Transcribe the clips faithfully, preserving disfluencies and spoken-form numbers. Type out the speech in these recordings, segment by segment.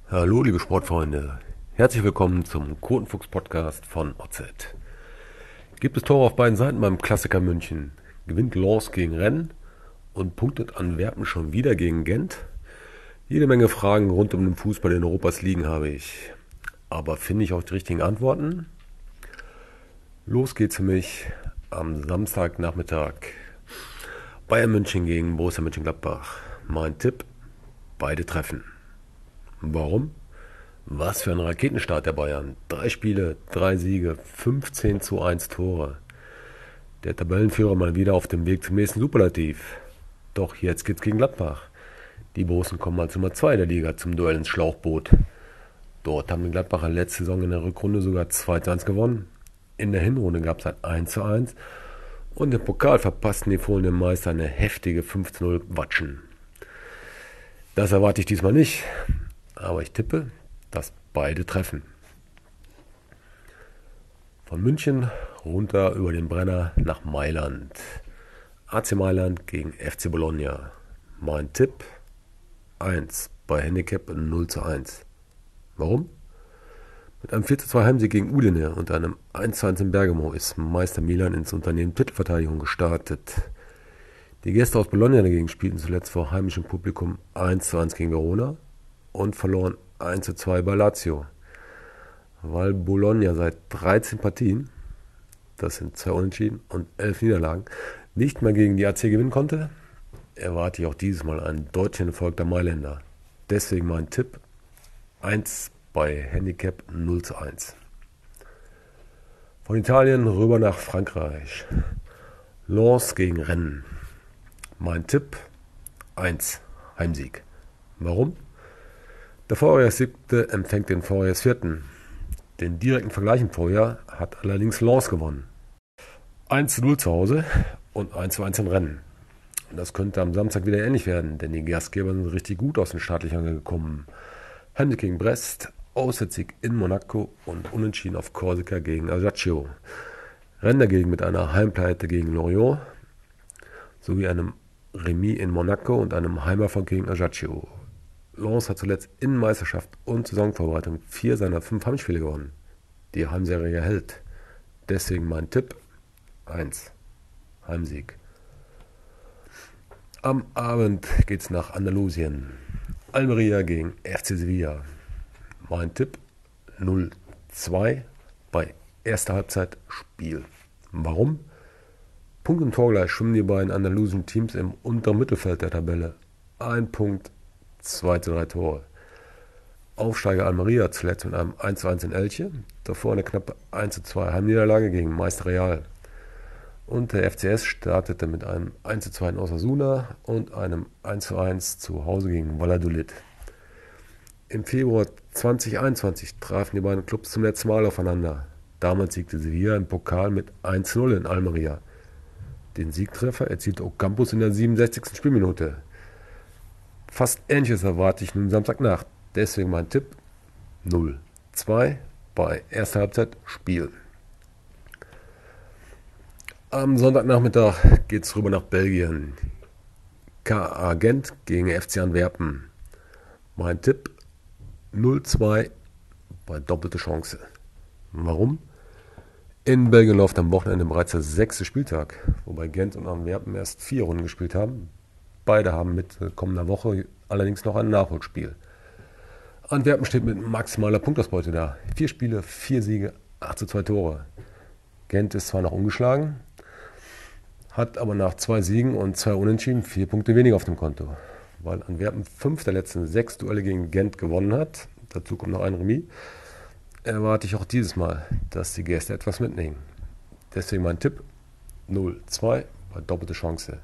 Hallo liebe Sportfreunde, herzlich willkommen zum Quotenfuchs-Podcast von O Z. Gibt es Tore auf beiden Seiten beim Klassiker München? Gewinnt Lens gegen Rennes und punktet Antwerpen schon wieder gegen Gent? Jede Menge Fragen rund um den Fußball in Europas Ligen habe ich. Aber finde ich auch die richtigen Antworten? Los geht's für mich am Samstagnachmittag. Bayern München gegen Borussia Mönchengladbach. Mein Tipp: beide treffen. Warum? Was für ein Raketenstart der Bayern. Drei Spiele, drei Siege, fünfzehn zu eins Tore. Der Tabellenführer mal wieder auf dem Weg zum nächsten Superlativ. Doch jetzt geht's gegen Gladbach. Die Borussen kommen als Nummer zwei der Liga zum Duell ins Schlauchboot. Dort haben die Gladbacher letzte Saison in der Rückrunde sogar zwei zu eins gewonnen. In der Hinrunde gab es ein eins zu eins. Und im Pokal verpassten die Fohlen dem Meister eine heftige fünf zu null Watschen. Das erwarte ich diesmal nicht. Aber ich tippe, dass beide treffen. Von München runter über den Brenner nach Mailand. A C Mailand gegen F C Bologna. Mein Tipp: eins bei Handicap null zu eins. Warum? Mit einem vier zu zwei Heimsieg gegen Udine und einem eins zu eins in Bergamo ist Meister Milan ins Unternehmen Titelverteidigung gestartet. Die Gäste aus Bologna dagegen spielten zuletzt vor heimischem Publikum eins zu eins gegen Verona und verloren eins zu zwei bei Lazio. Weil Bologna seit dreizehn Partien, das sind zwei Unentschieden und elf Niederlagen, nicht mehr gegen die A C gewinnen konnte, erwarte ich auch dieses Mal einen deutlichen Erfolg der Mailänder. Deswegen mein Tipp: eins bei Handicap null zu eins. Von Italien rüber nach Frankreich. Lens gegen Rennes. Mein Tipp: eins Heimsieg. Warum? Der Vorjahres-Siebte empfängt den Vorjahres-Vierten. Den direkten Vergleich im Vorjahr hat allerdings Lens gewonnen. eins zu null zu Hause und eins zu eins in Rennes. Das könnte am Samstag wieder ähnlich werden, denn die Gastgeber sind richtig gut aus den Startlöchern gekommen. Heimsieg gegen Brest, Auswärtssieg in Monaco und Unentschieden auf Korsika gegen Ajaccio. Rennes dagegen mit einer Heimpleite gegen Lorient sowie einem Remis in Monaco und einem Heimerfolg gegen Ajaccio. Lens hat zuletzt in Meisterschaft und Saisonvorbereitung vier seiner fünf Heimspiele gewonnen. Die Heimserie hält. Deswegen mein Tipp: eins Heimsieg. Am Abend geht's nach Andalusien. Almeria gegen F C Sevilla. Mein Tipp: null zu zwei bei erster Halbzeit Spiel. Warum? Punkt und Torgleich schwimmen die beiden andalusischen Teams im unteren Mittelfeld der Tabelle. Ein Punkt, zwei zu drei Tore. Aufsteiger Almeria zuletzt mit einem eins zu eins in Elche, davor eine knappe eins zu zwei Heimniederlage gegen Meister Real. Und der F C S startete mit einem eins zu zwei in Osasuna und einem eins zu eins zu Hause gegen Valladolid. Im Februar zweitausendeinundzwanzig trafen die beiden Clubs zum letzten Mal aufeinander. Damals siegte Sevilla im Pokal mit eins zu null in Almeria. Den Siegtreffer erzielte Ocampos in der siebenundsechzigsten Spielminute. Fast Ähnliches erwarte ich nun Samstagnacht. Deswegen mein Tipp: null zu zwei bei erster Halbzeit Spiel. Am Sonntagnachmittag geht es rüber nach Belgien. K A Gent gegen F C Antwerpen. Mein Tipp: null zu zwei bei doppelte Chance. Warum? In Belgien läuft am Wochenende bereits der sechste Spieltag, wobei Gent und Antwerpen erst vier Runden gespielt haben. Beide haben mit kommender Woche allerdings noch ein Nachholspiel. Antwerpen steht mit maximaler Punktausbeute da. Vier Spiele, vier Siege, acht zu zwei Tore. Gent ist zwar noch ungeschlagen, hat aber nach zwei Siegen und zwei Unentschieden vier Punkte weniger auf dem Konto. Weil Antwerpen fünf der letzten sechs Duelle gegen Gent gewonnen hat, dazu kommt noch ein Remis, erwarte ich auch dieses Mal, dass die Gäste etwas mitnehmen. Deswegen mein Tipp: null zu zwei bei doppelte Chance.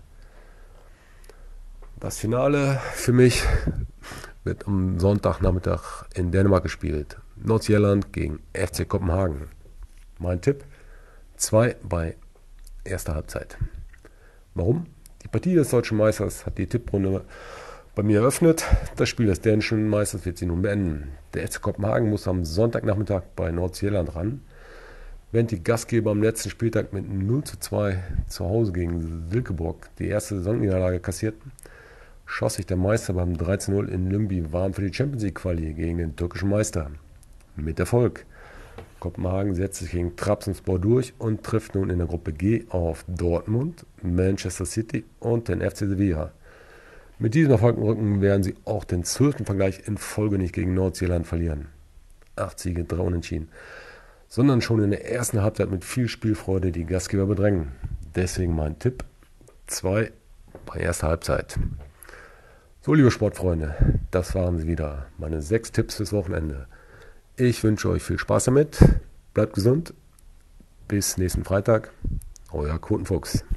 Das Finale für mich wird am Sonntagnachmittag in Dänemark gespielt. Nordsjælland gegen F C Kopenhagen. Mein Tipp: zwei bei erster Halbzeit. Warum? Die Partie des deutschen Meisters hat die Tipprunde bei mir eröffnet. Das Spiel des dänischen Meisters wird sie nun beenden. Der F C Kopenhagen muss am Sonntagnachmittag bei Nordsjælland ran. Während die Gastgeber am letzten Spieltag mit null zu zwei zu Hause gegen Silkeborg die erste Saisonniederlage kassierten, schoss sich der Meister beim drei zu null in Lyngby warm für die Champions League Quali gegen den türkischen Meister. Mit Erfolg. Kopenhagen setzt sich gegen Trabzonspor durch und trifft nun in der Gruppe G auf Dortmund, Manchester City und den F C Sevilla. Mit diesem Erfolgenrücken werden sie auch den zwölften Vergleich in Folge nicht gegen Nordirland verlieren. Acht Siege, drei Unentschieden. Sondern schon in der ersten Halbzeit mit viel Spielfreude die Gastgeber bedrängen. Deswegen mein Tipp: zwei bei erster Halbzeit. So, liebe Sportfreunde, das waren sie wieder, meine sechs Tipps fürs Wochenende. Ich wünsche euch viel Spaß damit, bleibt gesund, bis nächsten Freitag, euer Quotenfuchs.